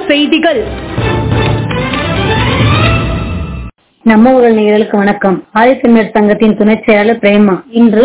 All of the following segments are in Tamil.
செய்திகள். நம்ம ஊரல் நேயர்களுக்கு வணக்கம். ஆதித்தமிழர் சங்கத்தின் துணை செயலாளர் பிரேமா. இன்று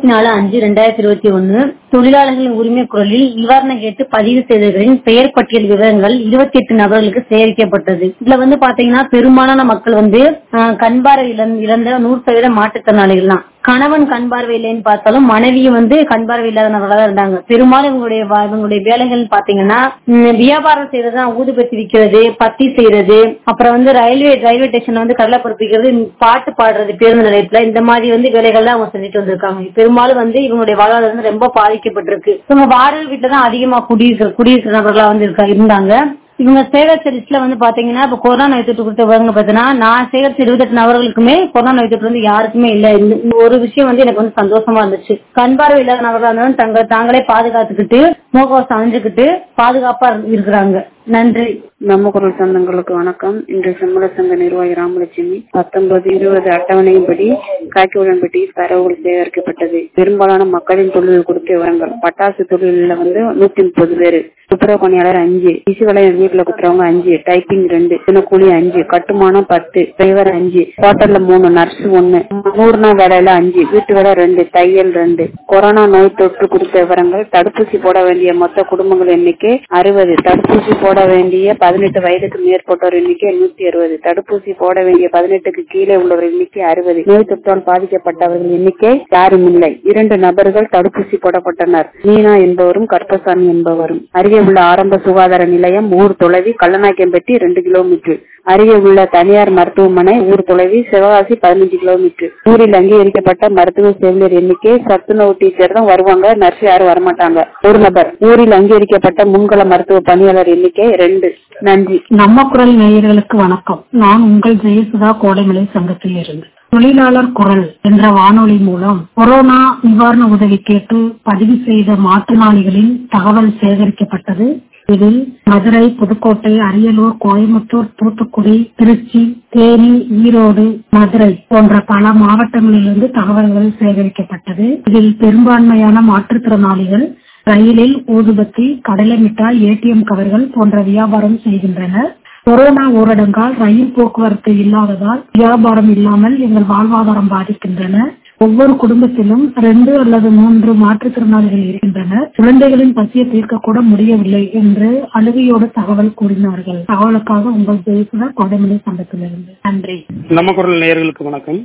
24/5/2021 தொழிலாளர்களின் உரிமை குரலில் நிவாரணம் கேட்டு பதிவு செய்தவர்களின் பெயர் பட்டியல் விவரங்கள் 28 நபர்களுக்கு சேகரிக்கப்பட்டது. இதுல பாத்தீங்கன்னா பெரும்பாலான மக்கள் கண் பார்வை இழந்த 100% மாற்றுத்திறனாளிகள் தான். கணவன் கண் பார்வை இல்லைன்னு பார்த்தாலும் மனைவியும் கண் பார்வை இல்லாதவர்களா தான் இருந்தாங்க. பெரும்பாலும் இவங்களுடைய வேலைகள் பாத்தீங்கன்னா வியாபாரம் செய்யறதுதான், ஊதுபத்தி விற்கிறது, பத்தி செய்யறது, அப்புறம் ரயில்வே ஸ்டேஷன்ல கடலை பொறுப்பிக்கிறது, பாட்டு பாடுறது பேருந்து நிலையத்துல, இந்த மாதிரி வேலைகள் தான் அவங்க செஞ்சுட்டு வந்திருக்காங்க. பெரும்பாலும் இவங்களுடைய வாழ்வாதாரம் ரொம்ப பாதிக்கப்பட்டிருக்கு. இவங்க வாடகை வீட்டுல தான் அதிகமா குடியிருக்கிற நபர்களா இருந்தாங்க. இவங்க சேகரிச்ச லிஸ்ட்ல பாத்தீங்கன்னா இப்ப கொரோனா நோய் தொற்று குறித்த விவரங்கள் பாத்தீங்கன்னா நான் சேகரிச்ச 28 நபர்களுக்குமே கொரோனா நோய் தொற்று யாருக்குமே இல்ல. இந்த ஒரு விஷயம் எனக்கு சந்தோஷமா இருந்துச்சு. கண் பார்வை இல்லாத நபர்களா இருந்தாலும் தாங்களே பாதுகாத்துக்கிட்டு முகக்கவசம் அணிஞ்சுக்கிட்டு பாதுகாப்பா இருக்கிறாங்க. நன்றி. நம்ம குரல் சொந்தங்களுக்கு வணக்கம். இன்று செம்மல சங்க நிர்வாகி ராமலட்சுமி 19-20 அட்டவணையின்படி காக்கியுடன்பட்டி தரவுகள் சேகரிக்கப்பட்டது. பெரும்பாலான மக்களின் தொழில் குறித்த விவரங்கள்: பட்டாசு தொழில 130 பேரு, துப்புரவு பணியாளர் 5, இசுவலையம் வீட்டுல குத்துறவங்க 5, டைப்பிங் 2, தினக்கூலி 5, கட்டுமானம் 10, டிரைவர் 5, ஹோட்டல்ல 3, நர்ஸ் 1, 100 நாள் வேலையில 5, வீட்டு வேலை 2, தையல் 2. கொரோனா நோய் தொற்று குறித்த விவரங்கள்: தடுப்பூசி போட வேண்டிய மொத்த குடும்பங்கள் எண்ணிக்கை 60, தடுப்பூசி போட வேண்டிய 18 வயதுக்கு மேற்பட்டோர் எண்ணிக்கை 160, தடுப்பூசி போட வேண்டிய 18க்கு கீழே உள்ளவர் எண்ணிக்கை 60. நோய் தொற்றால் பாதிக்கப்பட்டவர்கள் எண்ணிக்கை யாரும் இல்லை. 2 நபர்கள் தடுப்பூசி போடப்பட்டனர். மீனா என்பவரும் கற்பசாமி என்பவரும். அருகே உள்ள ஆரம்ப சுகாதார நிலையம் ஊர் தொலைவி கல்லநாயக்கம்பட்டி 2 கிலோமீட்டர். அருகே உள்ள தனியார் மருத்துவமனை ஊர் தொலைவி சிவகாசி 15 கிலோமீட்டர். ஊரில் அங்கீகரிக்கப்பட்ட மருத்துவ செவிலியர் எண்ணிக்கை சத்துணவு டீச்சர் தான் வருவாங்க, நர்ஸ் யாரும் வரமாட்டாங்க. 1 நபர். ஊரில் அங்கீகரிக்கப்பட்ட முன்கள மருத்துவ பணியாளர் எண்ணிக்கை 2. நன்றி. நம்ம குரல் நேயர்களுக்கு வணக்கம். நான் உங்கள் ஜெயசுதா கோடைமலை சங்கத்தில் இருந்து. தொழிலாளர் குரல் என்ற வானொலி மூலம் கொரோனா நிவாரண உதவி கேட்டு பதிவு செய்த மாற்றுத்திறனாளிகளின் தகவல் சேகரிக்கப்பட்டது. இதில் மதுரை, புதுக்கோட்டை, அரியலூர், கோயம்புத்தூர், தூத்துக்குடி, திருச்சி, தேனி, ஈரோடு, மதுரை போன்ற பல மாவட்டங்களிலிருந்து தகவல்கள் சேகரிக்கப்பட்டது. இதில் பெரும்பான்மையான மாற்றுத்திறனாளிகள் ரயிலில் ஊதுபத்தி, கடலை மிட்டாய், ஏடிஎம் கவர்கள் போன்ற வியாபாரம் செய்கின்றனர். கொரோனா ஊரடங்கால் ரயில் போக்குவரத்து இல்லாததால் வியாபாரம் இல்லாமல் எங்கள் வாழ்வாதாரம் பாதிக்கின்றன. ஒவ்வொரு குடும்பத்திலும் 2 அல்லது 3 மாற்றுத்திறனாளிகள் இருக்கின்றனர். குழந்தைகளின் பசியை தீர்க்க கூட முடியவில்லை என்று அழுகையோடு தகவல் கூறினார்கள். தகவலுக்காக உங்கள் ஜெயசுதா கோடைமலை சங்கத்திலிருந்து. நன்றி. நம்ம குரல் நேயர்களுக்கு வணக்கம்.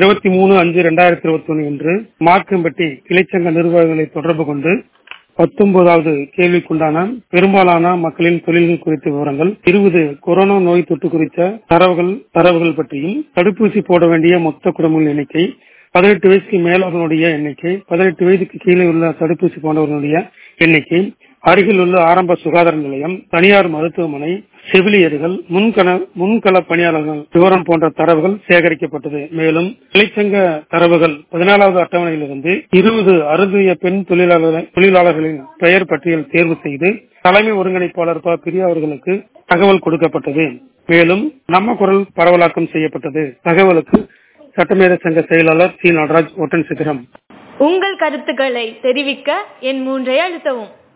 23/5/2021 இன்று மார்க்கம்பட்டி கிளைச்சங்க நிர்வாகிகளை தொடர்பு கொண்டு 19வது கேள்விக்குண்டான பெரும்பாலான மக்களின் தொழில்கள் குறித்த விவரங்கள், 20 கொரோனா நோய் தொற்று குறித்த தரவுகள் பற்றியும், தடுப்பூசி போட வேண்டிய மொத்த குடும்பங்கள் எண்ணிக்கை, 18 வயசுக்கு மேலவர்களுடைய எண்ணிக்கை, 18 வயதுக்கு கீழே உள்ள தடுப்பூசி போன்றவர்களுடைய எண்ணிக்கை, அருகில் உள்ள ஆரம்ப சுகாதார நிலையம், தனியார் மருத்துவமனை, செவிலியர்கள், முன்கள பணியாளர்கள் விவரம் போன்ற தரவுகள் சேகரிக்கப்பட்டது. மேலும் கிளைச்சங்க தரவுகள் 14வது அட்டவணையிலிருந்து 20 அருந்திய பெண் தொழிலாளர்களின் பெயர் பட்டியல் தேர்வு செய்து தலைமை ஒருங்கிணைப்பாளர் பிரியா அவர்களுக்கு தகவல் கொடுக்கப்பட்டது. மேலும் நம்ம குரல் பரவலாக்கம் செய்யப்பட்டது. தகவலுக்கு சட்டமேத சங்க செயலாளர் சி. நடராஜ், ஒட்டன் சித்திரம். உங்கள் கருத்துக்களை தெரிவிக்க என் 3 அழுத்தவும்.